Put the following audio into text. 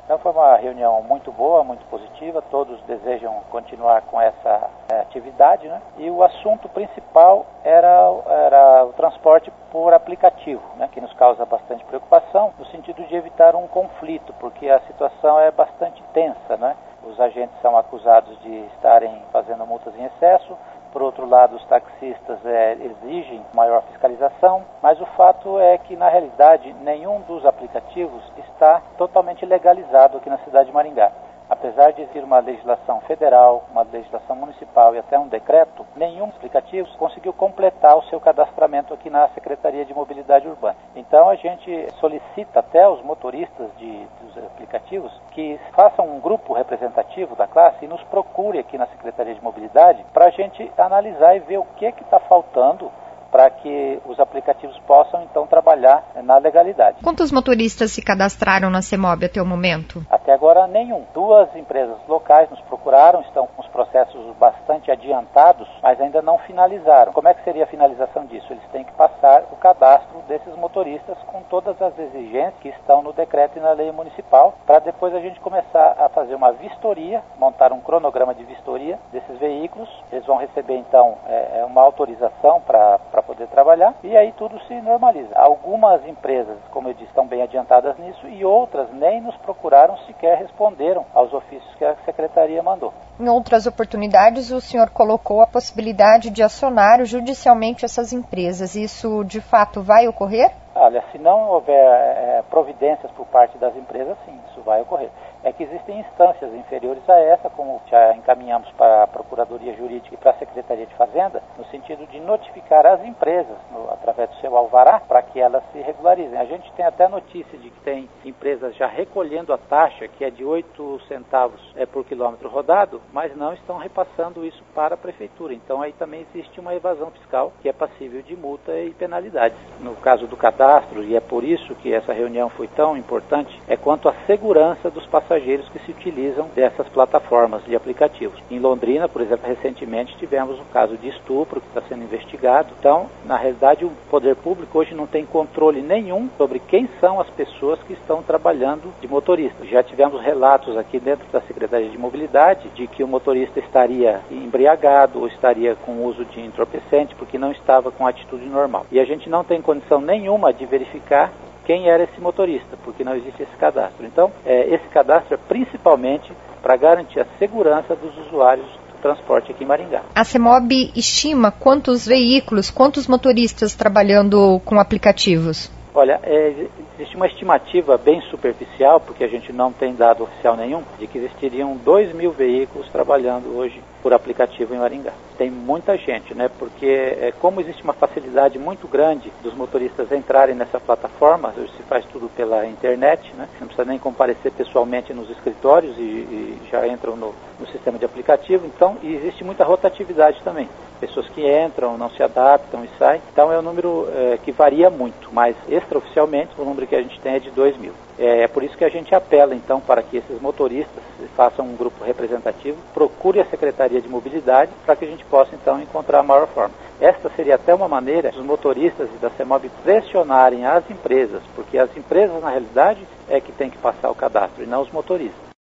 Então foi uma reunião muito boa, muito positiva, todos desejam continuar com essa atividade, né? E o assunto principal era o transporte por aplicativo, né? Que nos causa bastante preocupação, no sentido de evitar um conflito, porque a situação é bastante tensa, né? Os agentes são acusados de estarem fazendo multas em excesso. Por outro lado, os taxistas exigem maior fiscalização, mas o fato é que, na realidade, nenhum dos aplicativos está totalmente legalizado aqui na cidade de Maringá. Apesar de existir uma legislação federal, uma legislação municipal e até um decreto, nenhum aplicativo conseguiu completar o seu cadastramento aqui na Secretaria de Mobilidade Urbana. Então a gente solicita até aos motoristas dos aplicativos que façam um grupo representativo da classe e nos procure aqui na Secretaria de Mobilidade para a gente analisar e ver o que está faltando para que os aplicativos possam, então, trabalhar na legalidade. Quantos motoristas se cadastraram na CEMOB até o momento? Até agora, nenhum. 2 empresas locais nos procuraram, estão com os processos bastante adiantados, mas ainda não finalizaram. Como é que seria a finalização disso? Eles têm que passar o cadastro desses motoristas com todas as exigências que estão no decreto e na lei municipal, para depois a gente começar a fazer uma vistoria, montar um cronograma de vistoria desses veículos. Eles vão receber, então, uma autorização para poder trabalhar, e aí tudo se normaliza. Algumas empresas, como eu disse, estão bem adiantadas nisso, e outras nem nos procuraram, sequer responderam aos ofícios que a Secretaria mandou. Em outras oportunidades, o senhor colocou a possibilidade de acionar judicialmente essas empresas. Isso, de fato, vai ocorrer? Olha, se não houver providências por parte das empresas, sim, isso vai ocorrer. É que existem instâncias inferiores a essa, como já encaminhamos para a Procuradoria Jurídica e para a Secretaria de Fazenda, no sentido de notificar as empresas, através do seu alvará, para que elas se regularizem. A gente tem até notícia de que tem empresas já recolhendo a taxa, que é de 8 centavos por quilômetro rodado, mas não estão repassando isso para a Prefeitura. Então aí também existe uma evasão fiscal que é passível de multa e penalidades. No caso do cadastro, e é por isso que essa reunião foi tão importante, é quanto à segurança dos passageiros que se utilizam dessas plataformas de aplicativos. Em Londrina, por exemplo, recentemente tivemos um caso de estupro que está sendo investigado. Então, na realidade, o poder público hoje não tem controle nenhum sobre quem são as pessoas que estão trabalhando de motorista. Já tivemos relatos aqui dentro da Secretaria de Mobilidade de que o motorista estaria embriagado ou estaria com uso de entorpecente porque não estava com a atitude normal. E a gente não tem condição nenhuma de verificar quem era esse motorista, porque não existe esse cadastro. Então, esse cadastro é principalmente para garantir a segurança dos usuários do transporte aqui em Maringá. A CEMOB estima quantos veículos, quantos motoristas trabalhando com aplicativos? Olha, existe uma estimativa bem superficial, porque a gente não tem dado oficial nenhum, de que existiriam 2.000 veículos trabalhando hoje por aplicativo em Maringá. Tem muita gente, né? Porque como existe uma facilidade muito grande dos motoristas entrarem nessa plataforma, hoje se faz tudo pela internet, né? Não precisa nem comparecer pessoalmente nos escritórios e já entram no sistema de aplicativo. Então, existe muita rotatividade também. Pessoas que entram, não se adaptam e saem. Então, é um número que varia muito, mas extraoficialmente o número que a gente tem é de 2.000. É por isso que a gente apela, então, para que esses motoristas façam um grupo representativo, procure a Secretaria de Mobilidade para que a gente possa, então, encontrar a maior forma. Esta seria até uma maneira dos motoristas e da CEMOB pressionarem as empresas, porque as empresas, na realidade, é que tem que passar o cadastro e não os motoristas.